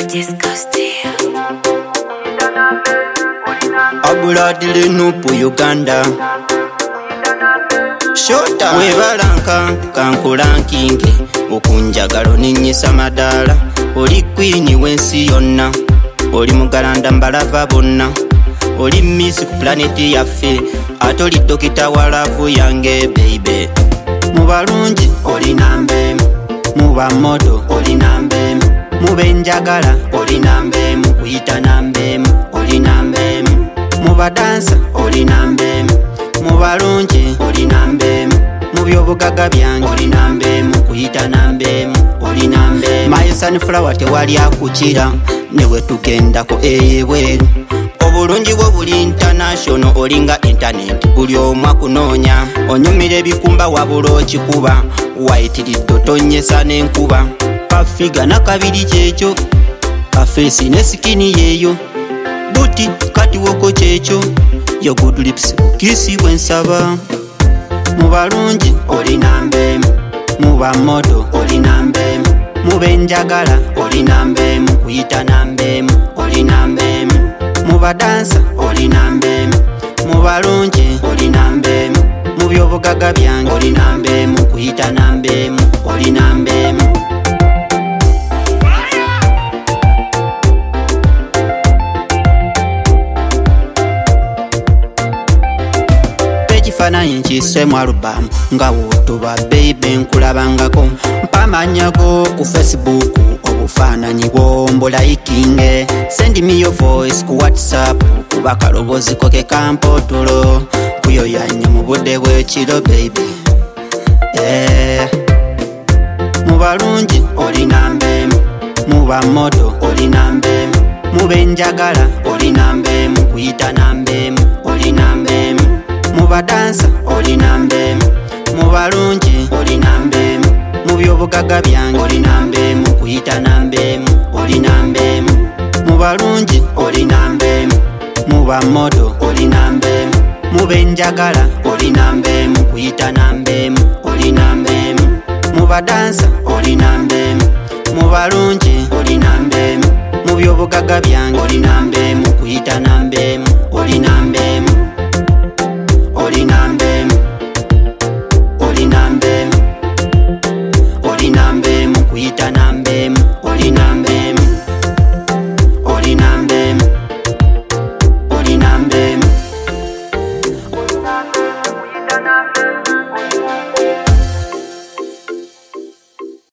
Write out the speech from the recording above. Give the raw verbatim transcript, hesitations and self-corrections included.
Abuladile nupu Uganda Shota webalanka kankulankinge okunjagalo ninyisa madala oli queen wensi yonna oli mugalanda mbalava bonna oli miss ku planet yaffe atoli dokita walavu yange baby mubalungi oli nambe muba modo oli nambe mubenjagala oli nambe mukuyita nambe oli nambe muba dansa oli nambe mubalungi oli nambe mubyobugaga byange oli nambe mukuyita nambe oli nambe my sunflower tewali akukira newe tugendako eyebweru obulungi bwo buli international olinga internet buli omwa kunoonya onyumira ebikumba wabula okikuba waitiriddo tonyesa n'enkuba kafiga nakabiri kyekyo kafeesi ne sikini yeeyo buti kati woko kyekyo yo good lips kisi bwensaba mubalungi oli nambe muba modo oli nambe mubenjagala oli nambe mukuyita nambe oli nambe muba dansa oli nambe mubalungi oli nambe mubyobugaga byange oli nambe mukuyita nambe oli nambe ekifaananyi nkisemu alubamu nga wotuba baby nkulabangako mpamanyago ku Facebook obufaananyi bwo mbulayikinge send me your voice ku WhatsApp kuba kalobozi ko ke kampotulo kuyoyanya mu budde bw'ekiro baby eh mubalungi oli nambe muba modo oli nambe mubenjagala oli nambe mukuyita nambe oli nambe muba dansa oli nambe mubalungi oli nambe mubyobugaga byange oli nambe mukuyita nambe oli nambe mubalungi oli nambe muba modo oli nambe mubenjagala oli nambe mukuyita nambe oli nambe muba dansa oli nambe mubalungi oli nambe mubyobugaga byange oli nambe mukuyita nambe oli nambe oli nambe oli nambe oli nambe mukuyita nambe